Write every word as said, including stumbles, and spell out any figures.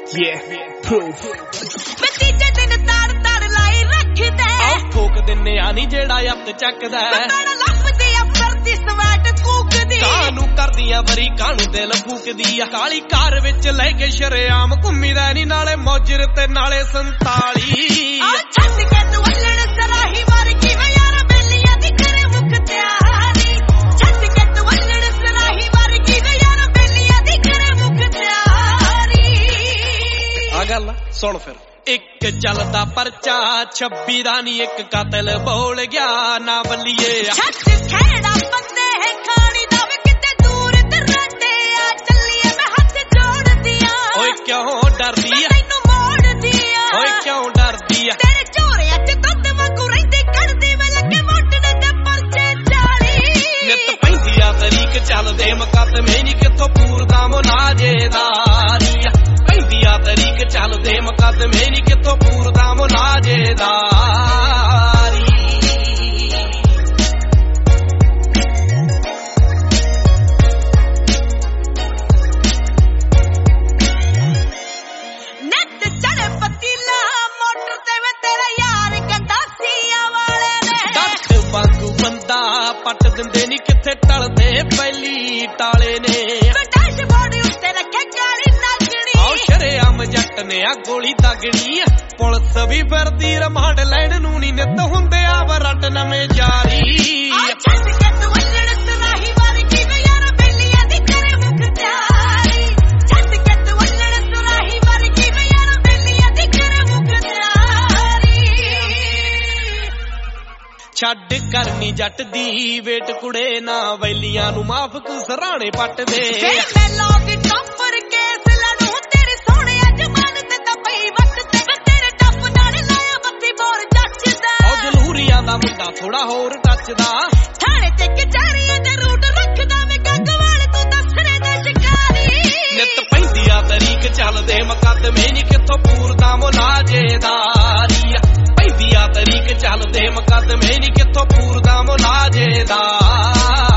Yeah, proof. मैं तीजे दिन तार तार लाई रखदे आओ ठोक दिन्ने आ नी जेड़ा हत्थ चकदा मैं तारा लपदी आ फिरदी सवैट कूकदी कानू करदियां वरी कानू दिल फूकदी आ काली कार विच ले के शरेआम घुम्मीदा नी नाले मौजर ते नाले संताली आ छੱਡ के तू अल्लड़ सराही मार की मैं यार बेलियां दी करे मुख त्यारी छੱਡ के तू अल्लड़ सराही मार की मैं यार बेलियां दी करे मुख त्यारी आ गल सुन फिर एक चलदा परचा छब्बी दा नी एक कातल बोल गया ना बल्लिए छੱਡ खेड़ा बंदे है खानी दा वे किते दूर ते रहंदे आ चलिए मैं हाथ जोड़ दिया ओए क्यों डरदी आ तैनू मोड़ दिया ओए क्यों डरदी आ तेरे चोरे अच दुੱਧ वांगू रहिंदी करदी मैं लगे मोटने ते परचे चाली नित पैंदी आ तरीक चलदे मुकदमे नी किथों पूरदा मुनाजेदारी पैंदी आ तरीक चलदे मुकदमे नी किथों पूरदा मुनाजेदारी नट चढ़े पतीला मोटर ते वे तेरा यार गंडासिया वाले ने डट वांगू बंदा पट दिंदे नी किथे टलदे पहली टाले ने डैशबोर्ड उत्ते रखे गाड़ी नागणी आओ शरेआम जट ने आ गोली दागणी पुलिस भी फिरदी रिमांड लैण नूं नी नित हुंदे आ वरट नਵੇਂ जारी आ छੱਡ के तू अल्लड़ सराही मार की मैं यार बेलियां दी करे मुख त्यारी छੱਡ के तू अल्लड़ सराही मार की मैं यार बेलियां दी करे मुख त्यारी ਛੱਡ ਕਰਨੀ ਜੱਟ ਦੀ ਵੇਟ ਕੁੜੇ ਨਾ ਵੈਲੀਆਂ ਨੂੰ ਮਾਫ ਕੂ ਸਰਾਣੇ ਪੱਟ ਦੇ ਫੇਰ ਮੈਂ ਲੋਕ ਟੱਪਰ ਕੇਸ ਲੜੂ ਤੇਰੇ ਸੋਹਣੇ ਜਮਾਨ ਤੇ ਤਾਂ ਪਈ ਵਕਤ ਤੇ ਤੇਰੇ ਟੱਪ ਨਾਲ ਲਾਇਆ ਬੱਤੀ ਬੋਰ ਜੱਚਦਾ ਉਹ ਜਲੂਰੀਆਂ ਦਾ ਮੁੰਡਾ ਥੋੜਾ ਹੋਰ ਟੱਚਦਾ ਥਾਣੇ ਤੇ ਕਚਹਿਰੀਆਂ ਦੇ ਰੂਟ ਰੱਖਦਾ ਮੈਂ ਗੰਗਵਾਲ ਤੂੰ ਦੱਸਣੇ ਦਾ ਸ਼ਿਕਾਰੀ ਨਿਤ ਪੈਂਦੀ ਆ ਤਰੀਕ ਚੱਲਦੇ ਮੁਕੱਦਮੇ ਨੀ ਕਿੱਥੋਂ ਪੂਰਦਾ ਮੁਨਾਜੇਦਾਰੀ ਪੈਂਦੀ ਆ ਤਰੀਕ ਚੱਲਦੇ ਮੁਕੱਦਮੇ ਨੀ ਕਿੱਥੋਂ ਪੂਰਦਾ ਮੁਨਾਜੇਦਾਰੀ